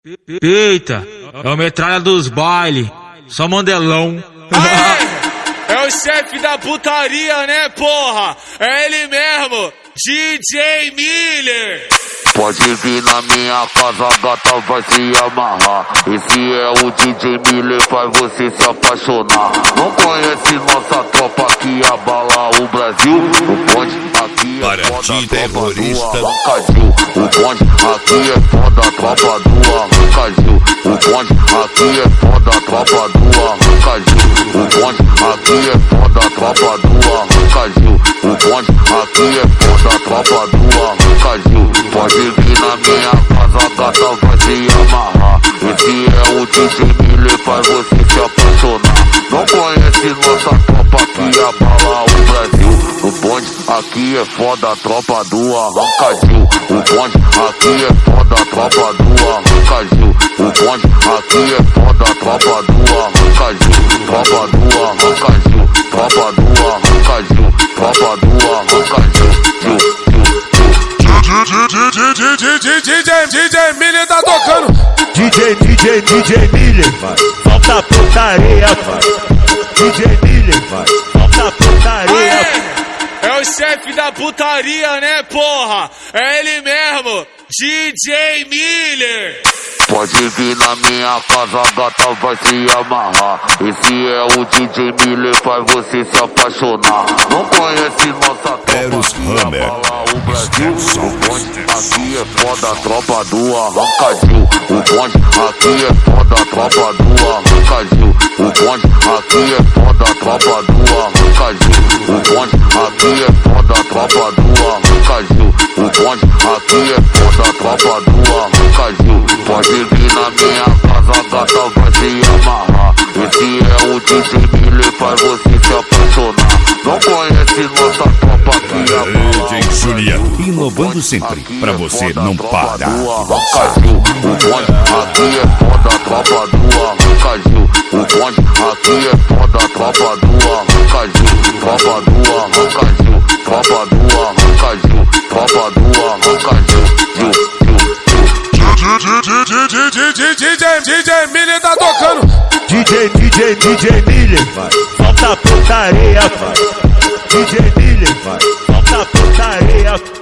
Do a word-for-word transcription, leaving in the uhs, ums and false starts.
Eita, é o metralha dos baile, só mandelão. Aê, é o chefe da putaria, né, porra? É ele mesmo, D J Miller. Pode vir na minha casa, gata vai se amarrar. Esse é o D J Miller, faz você se apaixonar. Não conhece nossa tropa que abala o Brasil? O bonde aqui é foda, terrorista do Arrancadil. O bonde aqui é foda, tropa do Arrancadil. O bonde aqui é foda, tropa do Arrancadil. O bonde aqui é foda, tropa do Arrancadil. O bonde aqui é foda, tropa do Arrancadil. Pode vir na minha casa, gata vai se amarrar. Esse é o D J Miller, faz você se apaixonar. Não conhece nossa tropa que abala o Brasil? O bonde aqui é foda, tropa do Arrancadil. O bonde aqui é foda, tropa do Arrancadil. O bonde aqui é foda, tropa do Arrancadil. Tropa do Arrancadil, tropa do Arrancadil, tropa do Arrancadil. D J Miller tá tocando. D J, D J, D J Miller, vai. Falta putaria, vai. D J Miller, vai. Falta putaria. Aê, é o chefe da putaria, né, porra? É ele mesmo, D J Miller. Pode vir na minha casa, gata vai se amarrar. Esse é o D J Miller, faz você se apaixonar. Não conhece nossa tropa que abala o Brasil? O bonde aqui é foda, tropa do Arrancadil. O bonde aqui é foda, tropa do Arrancadil. O bonde aqui é foda, tropa do Arrancadil. O bonde aqui é foda, tropa do Arrancadil. O bonde aqui é foda, tropa do Arrancadil. Pode vir na minha casa, gata vai se amarrar. Esse é o D J Miller, faz você se apaixonar. Não conhece nossa tropa que abala D J Juliano, inovando sempre, pra você não parar. O bonde aqui é foda, tropa do Arrancadil. O bonde aqui é foda, tropa do Arrancadil. Tropa do Arrancadil, tropa do Arrancadil, tropa do Arrancadil. D J Miller tá tocando. D J, D J, D J Miller, vai. Falta putaria, vai. D J Miller, vai. Falta putaria.